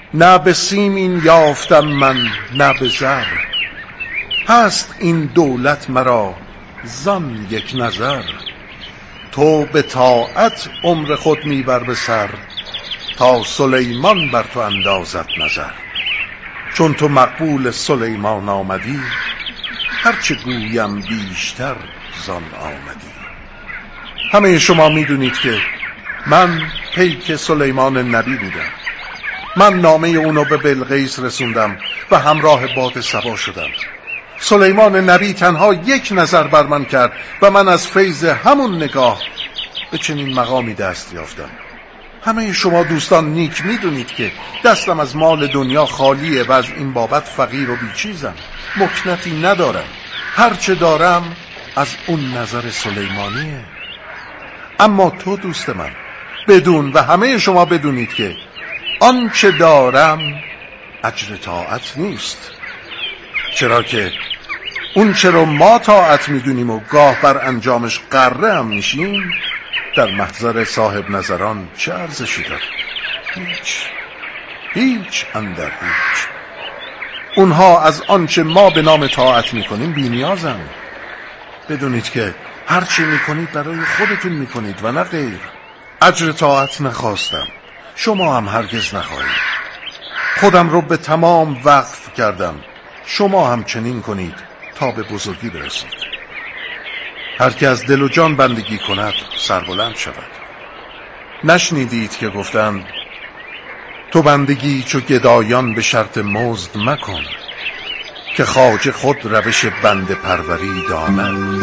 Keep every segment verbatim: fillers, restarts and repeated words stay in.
نه به سیم این یافتم من نه به زر، هست این دولت مرا زان یک نظر. تو به طاعت عمر خود میبر به سر، تا سلیمان بر تو اندازد نظر. چون تو مقبول سلیمان آمدی، هرچه گویم بیشتر زان آمدی. همه شما میدونید که من پیک سلیمان نبی بودم. من نامه اونو به بلقیس رسوندم و همراه باد صبا شدم. سلیمان نبی تنها یک نظر بر من کرد و من از فیض همون نگاه به چنین مقامی دست یافتم. همه شما دوستان نیک میدونید که دستم از مال دنیا خالیه و از این بابت فقیر و بیچیزم، مکنتی ندارم. هرچه دارم از اون نظر سلیمانیه. اما تو دوست من بدون و همه شما بدونید که آنچه دارم اجر طاعت نیست، چرا که اون چرا ما طاعت میدونیم و گاه بر انجامش غره هم میشیم، در محضر صاحب نظران چه ارزشی داره؟ هیچ هیچ اندر هیچ. اونها از آنچه ما به نام طاعت میکنیم بی نیازن. بدونید که هرچی میکنید برای خودتون میکنید و نه غیر. اجر طاعت نخواستم، شما هم هرگز نخواهید. خودم رو به تمام وقف کردم، شما هم چنین کنید تا به بزرگی برسید. هر که از دل و جان بندگی کند سربلند شود. نشنیدید که گفتند تو بندگی چو گدایان به شرط مزد مکن، که خواجه خود روش بنده پروری داند.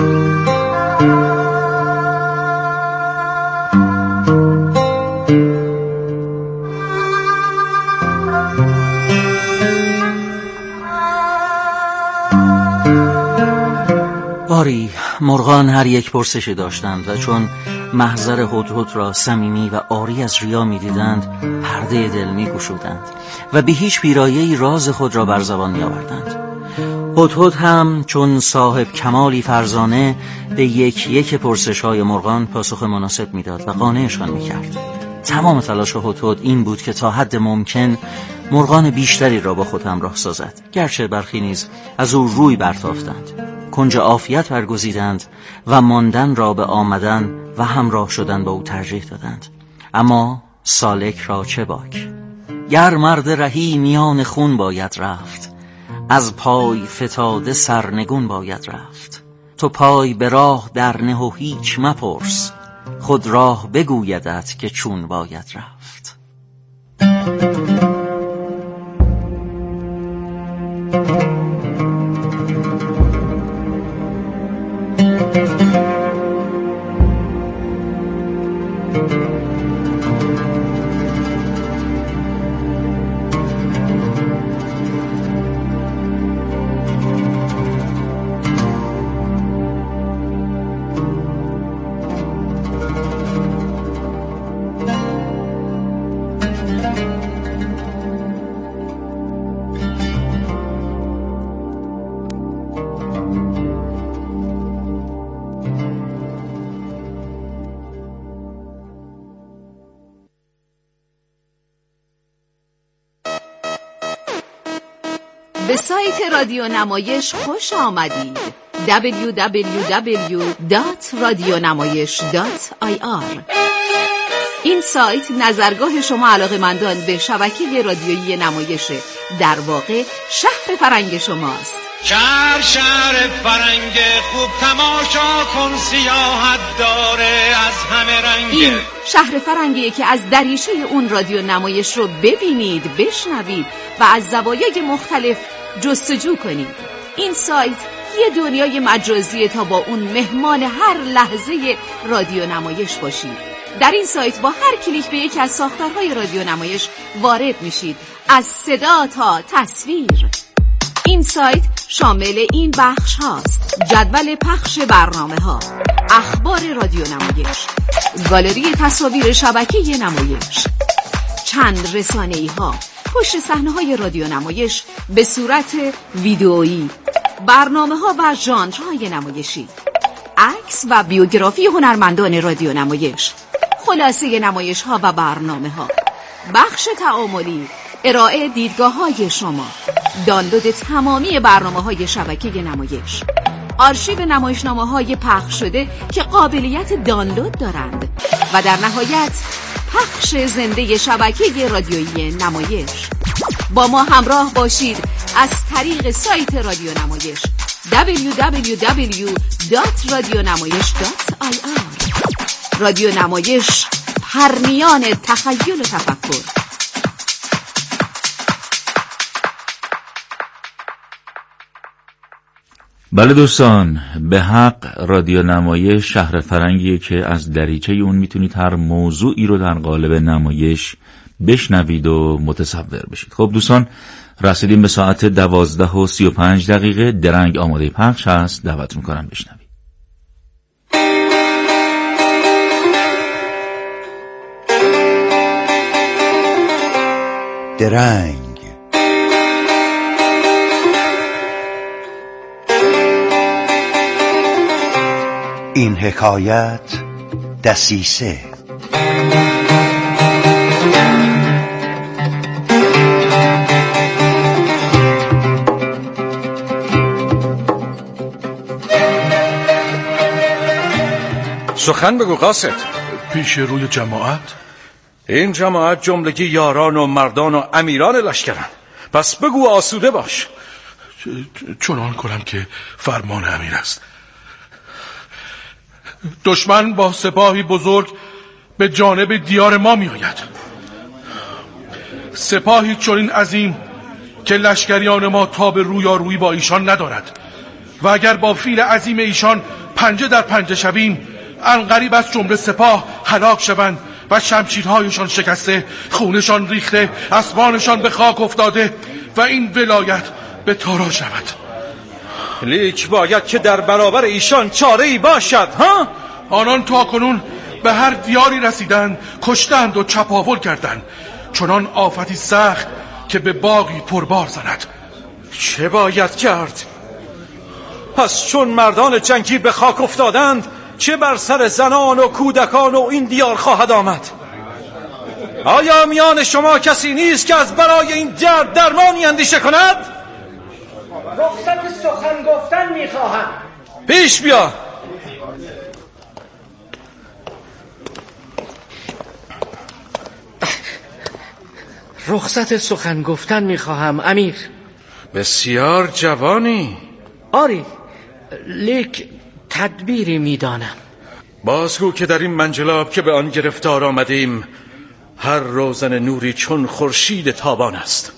باری مرغان هر یک پرسشی داشتند و چون محضر هدهد را صمیمی و عاری از ریا می دیدند پرده دل می گشودند و به هیچ پیرایه‌ای راز خود را بر زبان می آوردند. هدهد هم چون صاحب کمالی فرزانه به یک یک پرسش های مرغان پاسخ مناسب می داد و قانعشان می کرد. تمام تلاش هدهد این بود که تا حد ممکن مرغان بیشتری را با خود همراه سازد، گرچه برخی نیز از او روی برتافتند، کنج عافیت برگزیدند و ماندن را به آمدن و همراه شدن با او ترجیح دادند. اما سالک را چه باک؟ گر مرد رهی میان خون باید رفت، از پای فتاده سرنگون باید رفت. تو پای به راه در نه و هیچ مپرس، خود راه بگویدت که چون باید رفت. به سایت رادیو نمایش خوش آمدید. دبلیو دبلیو دبلیو دات رادیونمایش دات آی آر. این سایت نظرگاه شما علاقه‌مندان به شبکه رادیویی نمایش، در واقع شهر فرنگ شماست. شهر شهر فرنگ خوب تماشا کن، سیاحت داره از همه رنگ. این شهر فرنگیه که از دریچه اون رادیو نمایش رو ببینید، بشنوید و از زوایای مختلف جستجو کنید. این سایت یه دنیای مجازیه تا با اون مهمان هر لحظه رادیو نمایش باشید. در این سایت با هر کلیک به یکی از ساختارهای رادیو نمایش وارد میشید، از صدا تا تصویر. این سایت شامل این بخش هاست: جدول پخش برنامه ها، اخبار رادیو نمایش، گالری تصاویر شبکه نمایش، چند رسانه‌ای ها، پشت صحنه های رادیو نمایش به صورت ویدئویی، برنامه ها و ژانرهای نمایشی، عکس و بیوگرافی هنرمندان رادیو نمایش، خلاصه نمایش ها و برنامه ها، بخش تعاملی، ارائه دیدگاه‌های شما، دانلود تمامی برنامه‌های شبکه نمایش، آرشیو نمایشنامه‌های پخش شده که قابلیت دانلود دارند و در نهایت پخش زنده شبکه رادیویی نمایش. با ما همراه باشید از طریق سایت رادیو نمایش دبلیو دبلیو دبلیو دات رادیونمایش دات آی آر. رادیو نمایش، پرنیان تخیل و تفکر. بله دوستان، به حق رادیو نمایش شهر فرنگیه که از دریچه اون میتونید هر موضوعی رو در قالب نمایش بشنوید و متصور بشید. خب دوستان، رسیدیم به ساعت دوازده و سی و پنج دقیقه. درنگ آماده پخش هست، دعوت میکنم بشنوید. درنگ این حکایت دسیسه. سخن بگو قاصد. پیش روی جماعت؟ این جماعت جملگی یاران و مردان و امیران لشکرن، پس بگو آسوده باش. چنان کنم که فرمان امیر است. دشمن با سپاهی بزرگ به جانب دیار ما می آید. سپاهی چنین عظیم که لشکریان ما تاب رویارویی با ایشان ندارد و اگر با فیل عظیم ایشان پنجه در پنجه شویم، عنقریب از جمله سپاه هلاک شوند و شمشیرهایشان شکسته، خونشان ریخته، اسبانشان به خاک افتاده و این ولایت به تارا شود. لیک باید که در برابر ایشان چاره‌ای باشد. ها؟ آنان تا کنون به هر دیاری رسیدند، کشتند و چپاول کردند، چنان آفتی سخت که به باغی پربار زند. چه باید کرد؟ پس چون مردان جنگی به خاک افتادند، چه بر سر زنان و کودکان و این دیار خواهد آمد؟ آیا میان شما کسی نیست که از برای این درد درمانی اندیشه کند؟ رخصت سخن گفتن میخواهم. پیش بیا. رخصت سخن گفتن میخواهم امیر. بسیار جوانی. آری، لیک تدبیری میدانم. بازگو که در این منجلاب که به آن گرفتار آمدیم، هر روزن نوری چون خورشید تابان است.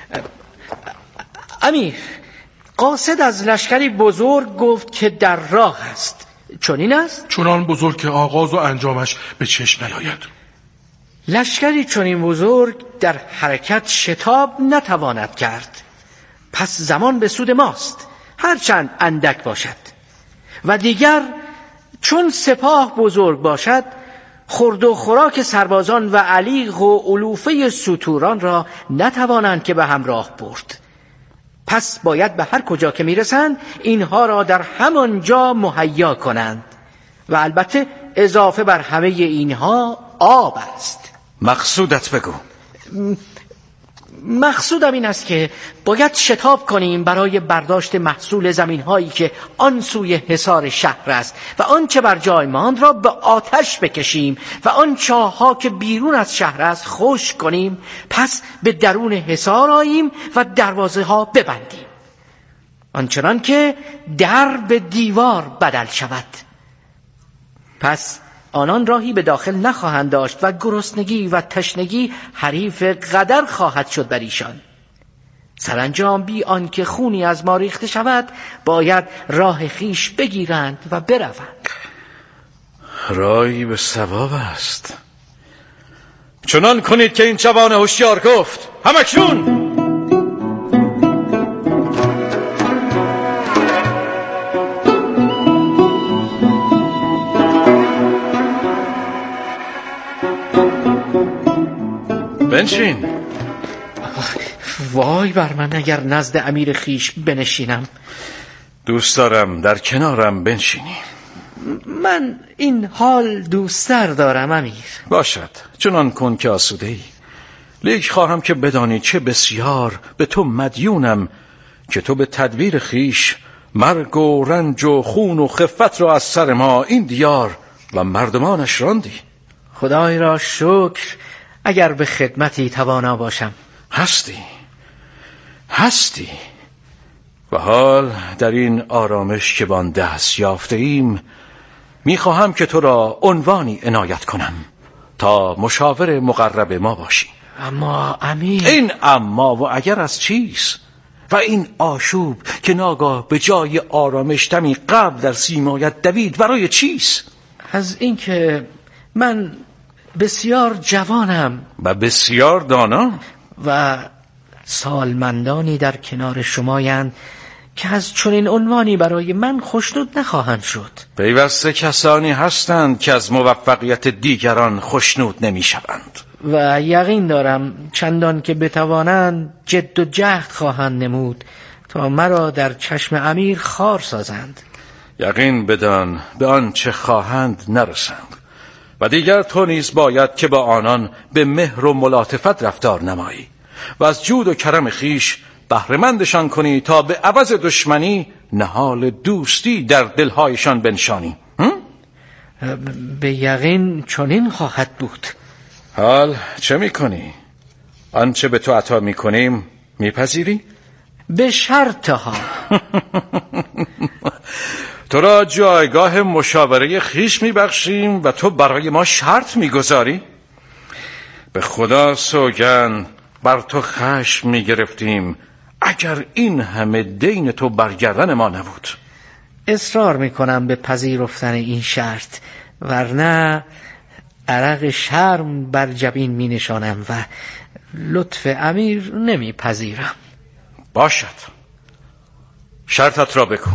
امیر، قاصد از لشکری بزرگ گفت که در راه است. چنین است؟ چنان بزرگ که آغاز و انجامش به چشم نیاید. لشکری چنین بزرگ در حرکت شتاب نتواند کرد، پس زمان به سود ماست، هرچند اندک باشد. و دیگر چون سپاه بزرگ باشد، خورد و خوراک سربازان و علیق و علوفه ستوران را نتوانند که به همراه برد. پس باید به هر کجا که میرسند اینها را در همان جا مهیا کنند و البته اضافه بر همه اینها آب است. مقصودت بگو. مقصودم این است که باید شتاب کنیم برای برداشت محصول زمین هایی که آن سوی حصار شهر است و آنچه بر جای ماند را به آتش بکشیم و آن چاه ها که بیرون از شهر است خشک کنیم، پس به درون حصار آییم و دروازه ها ببندیم، آنچنان که در به دیوار بدل شود. پس آنان راهی به داخل نخواهند داشت و گرسنگی و تشنگی حریف قدر خواهد شد بر ایشان. سرانجام بی آن که خونی از ما ریخته شود، باید راه خیش بگیرند و بروند. راهی به صواب است. چنان کنید که این جوان هوشیار گفت. همکنون بنشین. وای بر من اگر نزد امیر خیش بنشینم. دوست دارم در کنارم بنشینی. من این حال دوستر دارم امیر. باشد، چنان کن که آسوده ای. لیک خواهم که بدانی چه بسیار به تو مدیونم که تو به تدبیر خیش مرگ و رنج و خون و خفت را از سر ما این دیار و مردمانش راندی. خدای را شکر اگر به خدمتی توانا باشم. هستی هستی و حال در این آرامش که بان دست یافته ایم میخواهم که تو را عنوانی عنایت کنم تا مشاور مقرب ما باشی. اما امیر، این اما و اگر از چیست؟ و این آشوب که ناگاه به جای آرامش دمی قبل در سیمایت دوید برای چیست؟ از اینکه من بسیار جوانم و بسیار دانا و سالمندانی در کنار شمایند که از چنین عنوانی برای من خوشنود نخواهند شد. پیوسته کسانی هستند که از موفقیت دیگران خوشنود نمی شوند و یقین دارم چندان که بتوانند جد و جهد خواهند نمود تا مرا در چشم امیر خار سازند. یقین بدان به آنچه خواهند نرسند و دیگر تو نیز باید که با آنان به مهر و ملاطفت رفتار نمایی و از جود و کرم خیش بهره‌مندشان کنی تا به عوض دشمنی نهال دوستی در دلهایشان بنشانی. به یقین چنین خواهد بود. حال چه میکنی؟ آنچه به تو عطا میکنیم میپذیری؟ به شرط ها. تو را جایگاه مشاوره خیش میبخشیم و تو برای ما شرط میگذاری؟ به خدا سوگند بر تو خشم میگرفتیم اگر این همه دین تو برگردن ما نبود. اصرار میکنم به پذیرفتن این شرط، ورنه عرق شرم بر جبین می نشانم و لطف امیر نمی پذیرم. باشد، شرطت را بگو.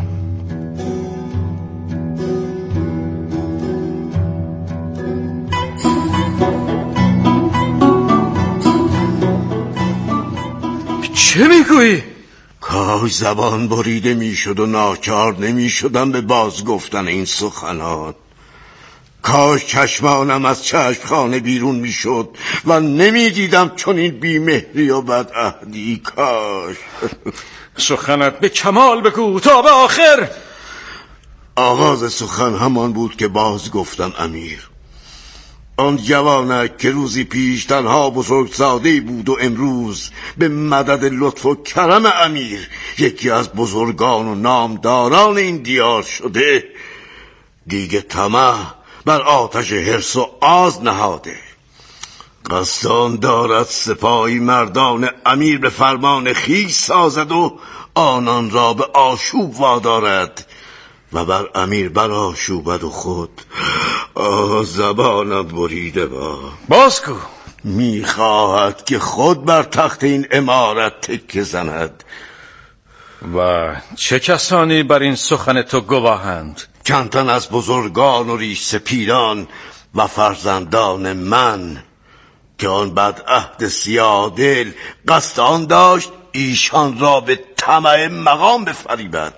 چه میگویی؟ کاش زبان بریده میشد و ناچار نمیشدم به باز گفتن این سخنان. کاش چشمانم از چشمخانه بیرون میشد و نمیدیدم چون این بیمهری و بدعهدی. کاش. سخنت به کمال بگو تا به آخر. آغاز سخن همان بود که باز گفتم امیر. آن جوانک که روزی پیش تنها بزرگزاده‌ای بود و امروز به مدد لطف و کرم امیر یکی از بزرگان و نامداران این دیار شده، دیگه طمع بر آتش حرص و آز نهاده. قصدان دارد سپاهی مردان امیر به فرمان خویش سازد و آنان را به آشوب وادارد و بر امیر برآشوبد و خود آه زبانم بریده با بازگو. میخواهد که خود بر تخت این امارت تکه زند. و چه کسانی بر این سخن تو گواهند؟ چند تن از بزرگان و ریش سپیدان و فرزندان من که آن بدعهد سیاه دل قصد آن داشت ایشان را به طمع مقام بفریبد.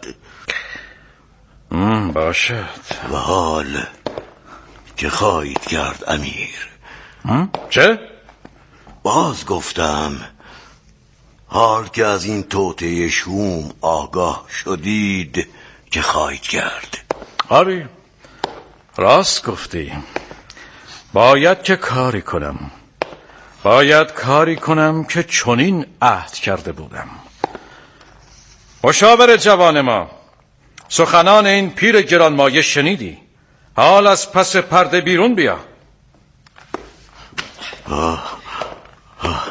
باشد. و حال که خواهید کرد امیر؟ چه؟ باز گفتم حال که از این توطئه شوم آگاه شدید که خواهید کرد. آری راست گفتی. باید که کاری کنم باید کاری کنم که چنین عهد کرده بودم. مشاور جوان ما، سخنان این پیر گرانمایه شنیدی. حال از پس پرده بیرون بیا. آه. آه.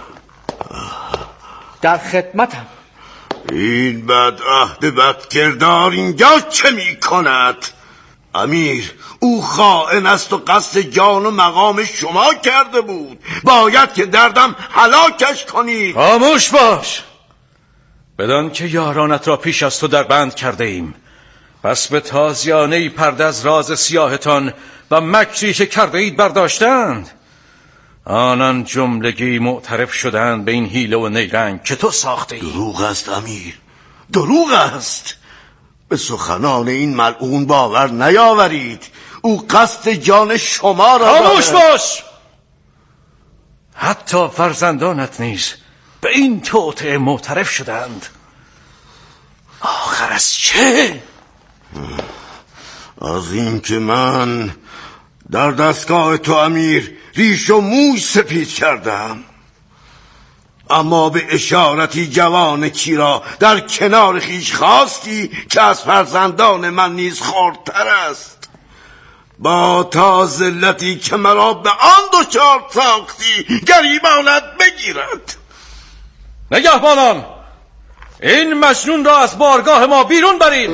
در خدمتم. این بدعهد بدکردار اینجا چه می کند؟ امیر او خائن است و قصد جان و مقام شما کرده بود. باید که دردم هلاکش کنید. خاموش باش. بدان که یارانت را پیش از تو در بند کرده ایم، پس به تازیانه پرده از راز سیاهتان و مکری که کرده اید برداشتند. آنان جملگی معترف شدند به این حیله و نیرنگ که تو ساخته ای. دروغ است امیر، دروغ است. به سخنان این ملعون باور نیاورید. او قصد جان شما را خاموش باش. حتی فرزندانت نیز به این توطئه معترف شدند. آخر از چه؟ از این که من در دستگاه تو امیر ریش و موی سپید کردم، اما به اشارتی جوان کی را در کنار خیش خواستی که از فرزندان من نیز خردتر است. با تا ذلتی که مرا به آن دچار ساختی گریبانت بگیرد. نگهبانان، این مجنون را از بارگاه ما بیرون برید.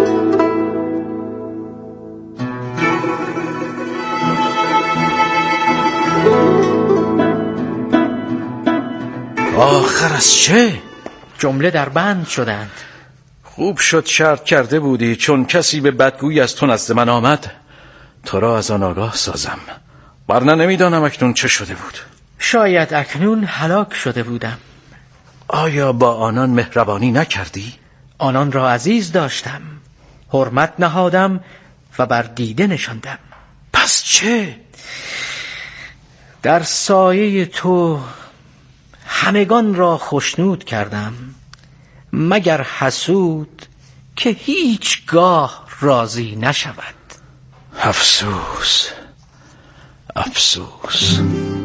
آخر از چه؟ جمله در بند شدند. خوب شد شرط کرده بودی، چون کسی به بدگویی از تو نزد من آمد تو را از آن آگاه سازم، ورنه نمیدانم اکنون چه شده بود. شاید اکنون هلاک شده بودم. آیا با آنان مهربانی نکردی؟ آنان را عزیز داشتم، حرمت نهادم و بر دیده نشاندم. پس چه؟ در سایه تو همگان را خوشنود کردم، مگر حسود که هیچگاه راضی نشود. افسوس افسوس.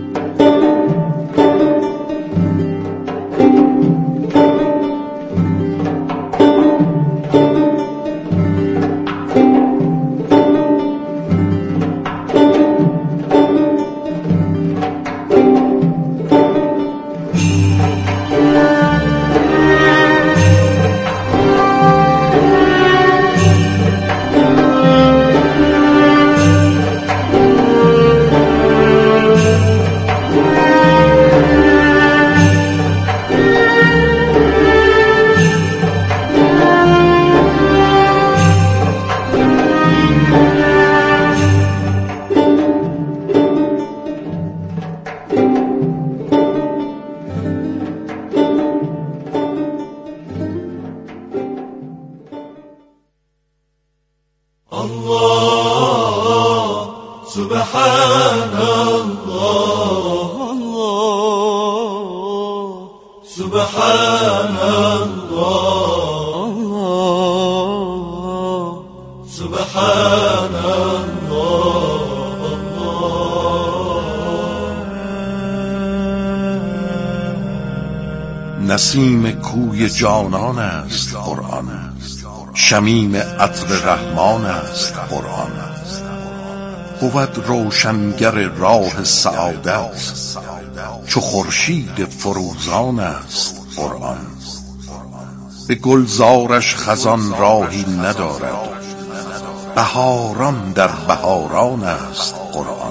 نسیم کوی جانان است قرآن، شمیم عطر رحمان است قرآن. بود روشنگر راه سعادت، چو خورشید فروزان است قرآن. به گلزارش خزان راهی ندارد، بهاران در بهاران است قرآن.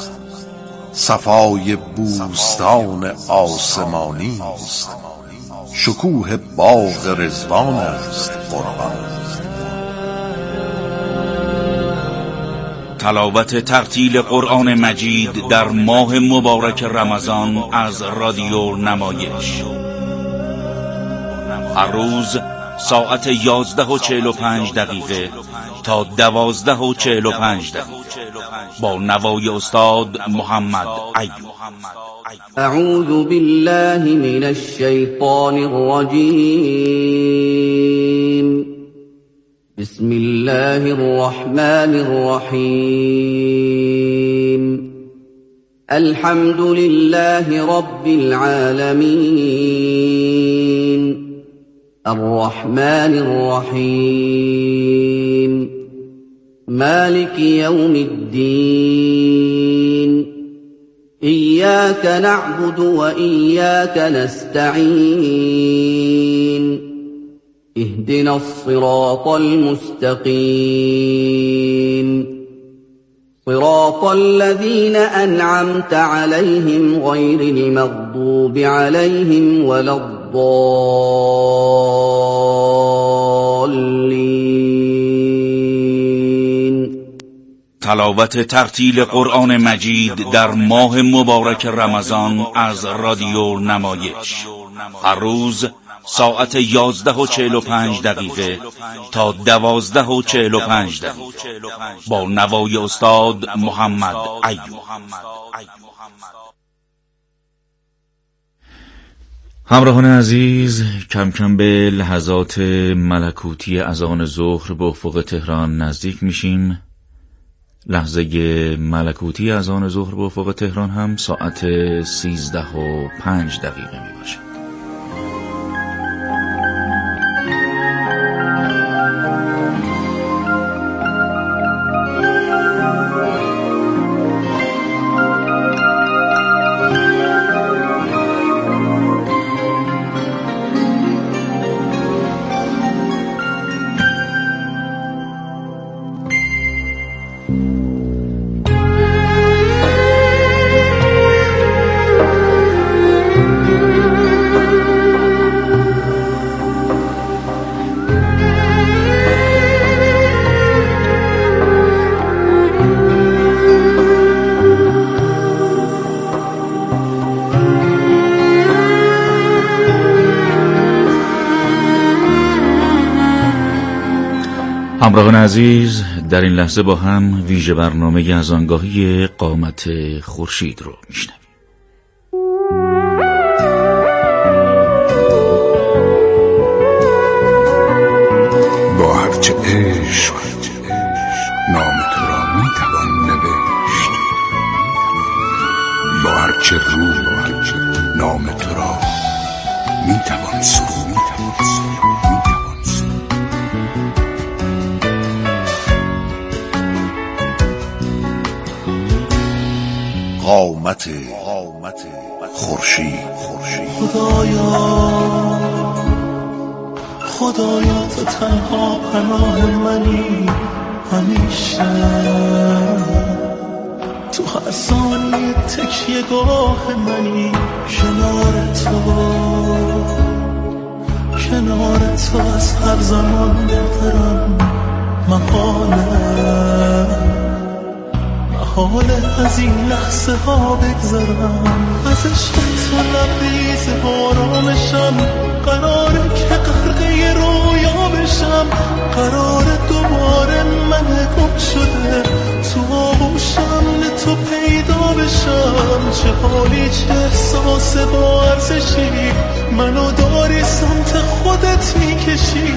صفای بوستان آسمانی است، شکوه باغ رضوان است قرآن. تلاوت ترتیل قرآن مجید در ماه مبارک رمضان از رادیو نمایش. هر روز ساعت یازده و چهل و پنج دقیقه تا دوازده و چهل و پنج دقیقه با نوای استاد محمد ایوب. اعوذ بالله من الشیطان الرجیم. بسم الله الرحمن الرحیم. الحمد لله رب العالمین، الرحمن الرحیم، مالک یوم الدین. إياك نعبد وإياك نستعين. اهدنا الصراط المستقيم، صراط الذين أنعمت عليهم غير المغضوب عليهم ولا الضالين. تلاوت ترتیل قرآن مجید در ماه مبارک رمضان از رادیو نمایش. هر روز ساعت یازده و چهل و پنج دقیقه تا دوازده و چهل و پنج دقیقه با نوای استاد محمد ایوب. همراهان عزیز، کم کم به لحظات ملکوتی اذان ظهر به افق تهران نزدیک میشیم. لحظه ملکوتی اذان ظهر به افق تهران هم ساعت سیزده و پنج دقیقه می باشه. همراهان عزیز، در این لحظه با هم ویژه برنامه اذانگاهی قامت خورشید رو میشنویم. با هرچه عشق نام تو را میتوان نوشت، با هرچه روح نام تو را میتوان سرود. قامت خورشید. خدایا خدایا تو تنها پناه منی، همیشه تو هر ثانیه تکیه گاه منی. کنار تو کنار تو از هر زمان بهترم، محاله محاله از این لحظه ها بگذرم. از عشق تو لبریز بارامشم، قراره که غرقه رویا بشم. قراره دوباره من گم شده تو آغوشم تو پیدا بشم. چه حالی چه احساس با ارزشی، منو داری سمت خودت میکشی.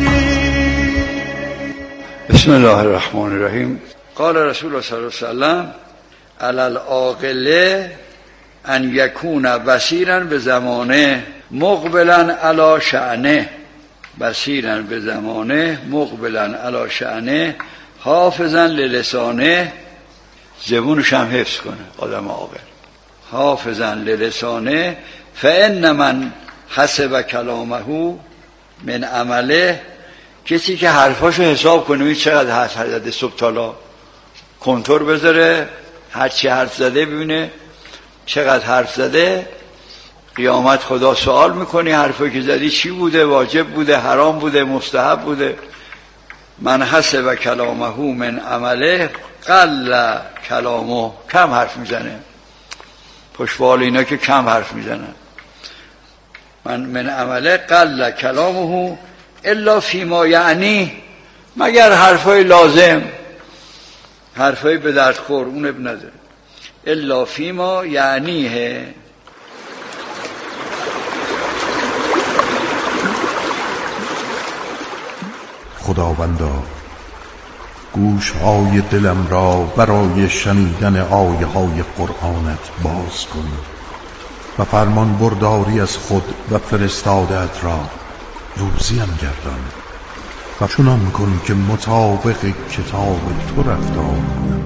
بسم الله الرحمن الرحیم. قال رسول الله صلی الله علیه وسلم علی العاقل ان یکون بصیرا به زمانه مقبلا علی شأنه، بصیرا به زمانه مقبلا علی شأنه، حافظا للسانه، زبونش هم حفظ کنه آدم عاقل، حافظا للسانه، فان من حسب کلامه من عمله، کسی که حرفاشو حساب کنه چقدر حرف زده صبح تالا، کنتور بذاره هر چی حرف زده ببینه چقدر حرف زده. قیامت خدا سوال میکنی حرفی که زدی چی بوده، واجب بوده، حرام بوده، مستحب بوده. من حسب کلامه من عمله قل کلامه، کم حرف میزنه، پشتوال اینا که کم حرف میزنن. من من عمله قل کلامه الا فیما یعنی، مگر حرفای لازم، حرفای به درد خور اون اب نداره. الا فیما یعنیه. خداوندا گوشهای دلم را برای شنیدن آیه های قرآنت باز کن و فرمان برداری از خود و فرستادت را روزیم گردان و چنان کن که مطابق کتاب تو رفتار کنم.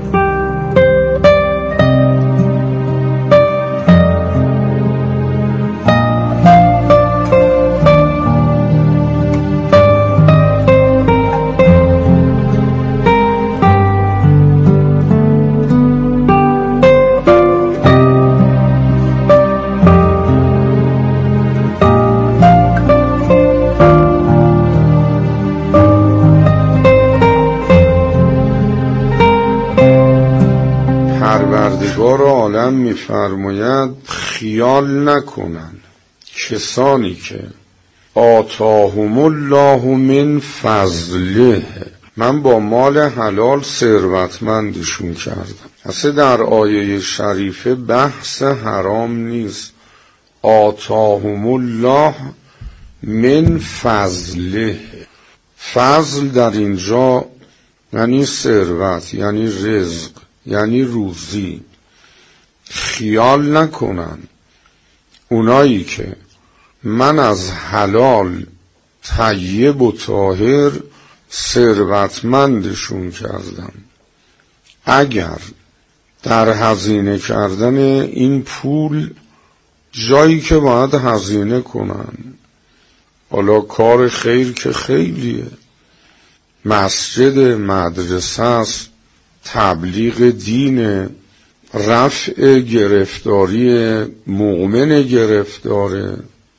پروردگار عالم می‌فرماید خیال نکنند کسانی که آتاهم الله من فضله، من با مال حلال ثروتمندشون کردم. اصلا در آیه شریفه بحث حرام نیست، آتاهم الله من فضله. فضل در اینجا یعنی ثروت، یعنی رزق، یعنی روزی. خیال نکنن اونایی که من از حلال طیب و طاهر ثروتمندشون کردم، اگر در هزینه کردن این پول جایی که باید هزینه کنن، حالا کار خیر که خیلیه، مسجد، مدرسه است، تبلیغ دین، رفع گرفتاری مؤمن گرفتاره،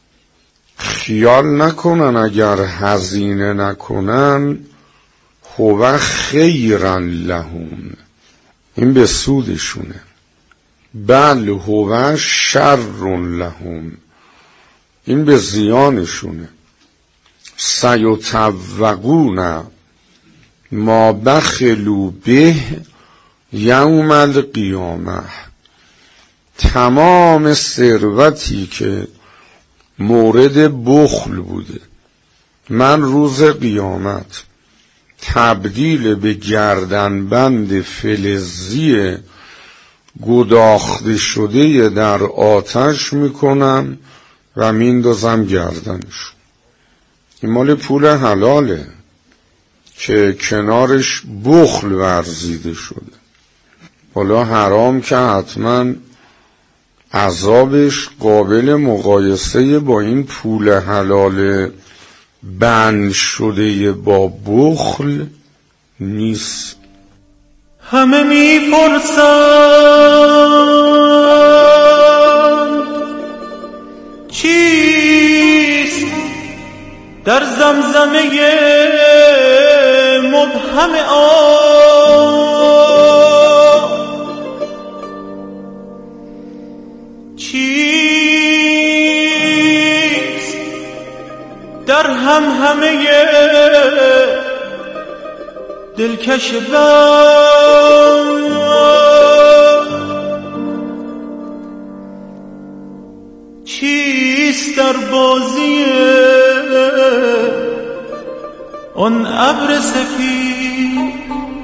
خیال نکنن اگر هزینه نکنن هو خیرا لهم، این به سودشونه، بل هو شر لهم، این به زیانشونه. سیطوقون ما بخلوا به یوم القیامه، تمام ثروتی که مورد بخل بوده من روز قیامت تبدیل به گردنبند فلزی گداخته شده در آتش میکنم و میندازم گردنش. این مال پول حلاله که کنارش بخل ورزیده شده. حالا حرام که حتما عذابش قابل مقایسه با این پول حلال بند شده با بخل نیست. همه میپرسند چیست در زمزمه مبهم آب، چیست در هم همه دلکش بند، چیست در بازی آن ابر سفید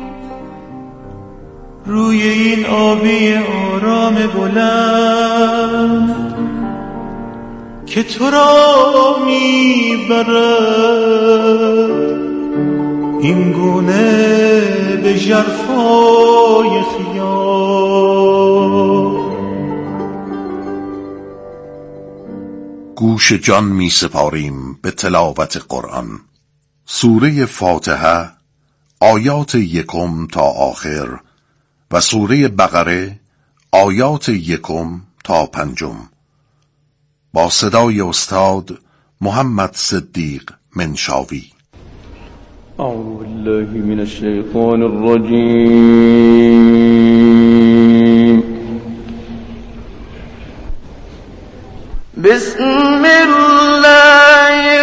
روی این آبی آرام بلند که تو را میبرد این گونه به ژرفای خیال. گوش جان می سپاریم به تلاوت قرآن. سوره فاتحه آیات یکم تا آخر و سوره بقره آیات یکم تا پنجم با صدای استاد محمد صدیق منشاوی. اعوذ بالله من الشیطان الرجیم. بسم الله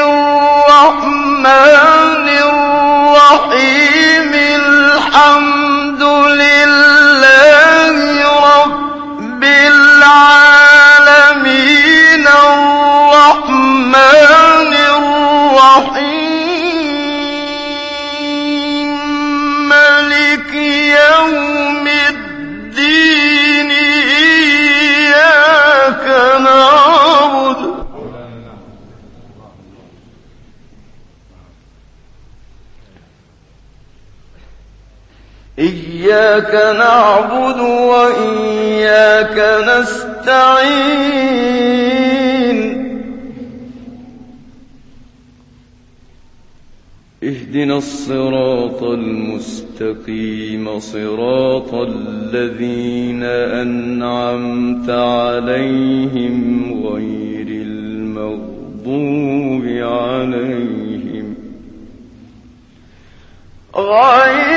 الرحمن الرحیم. الحمد لله رب العالمین الرحمن الرحیم مالک یوم الدین ایاک نعبد إياك نعبد وإياك نستعين اهدنا الصراط المستقيم صراط الذين أنعمت عليهم غير المغضوب عليهم غير